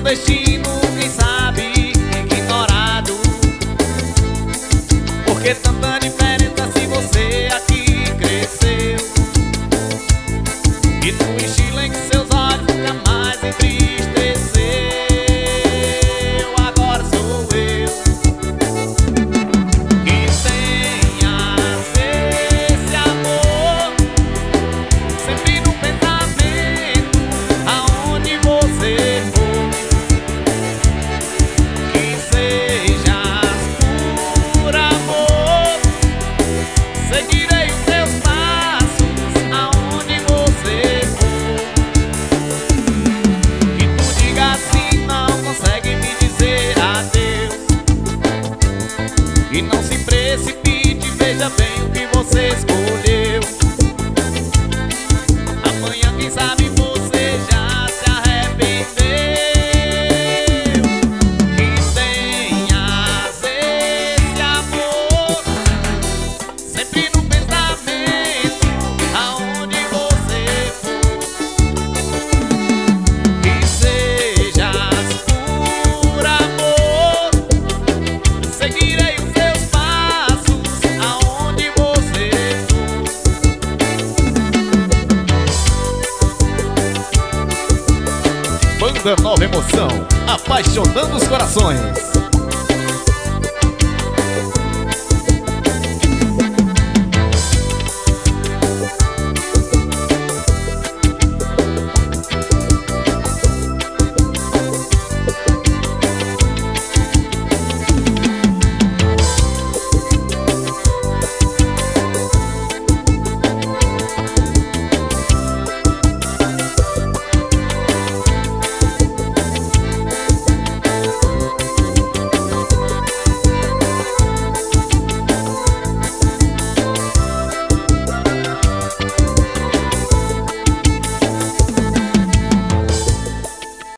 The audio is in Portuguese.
destino, quem sabe, ignorado. Por que tanta diferença se você aqui cresceu? E no estilo em que seus olhos nunca mais entristeceu. Agora sou eu que tenha esse amor sempre no pensamento, aonde você for. Que sejas por amor, seguirei os teus passos, aonde você for. Que tu diga assim, não consegue me dizer adeus. E não se precipite, veja bem o que você escolheu. Amanhã, quem sabe, você já se arrependeu. Que tenhas esse amor sempre no pensamento, aonde você for. Que sejas por amor, seguirei os teus passos, aonde você for. Banda Nova Emoção, apaixonando os corações.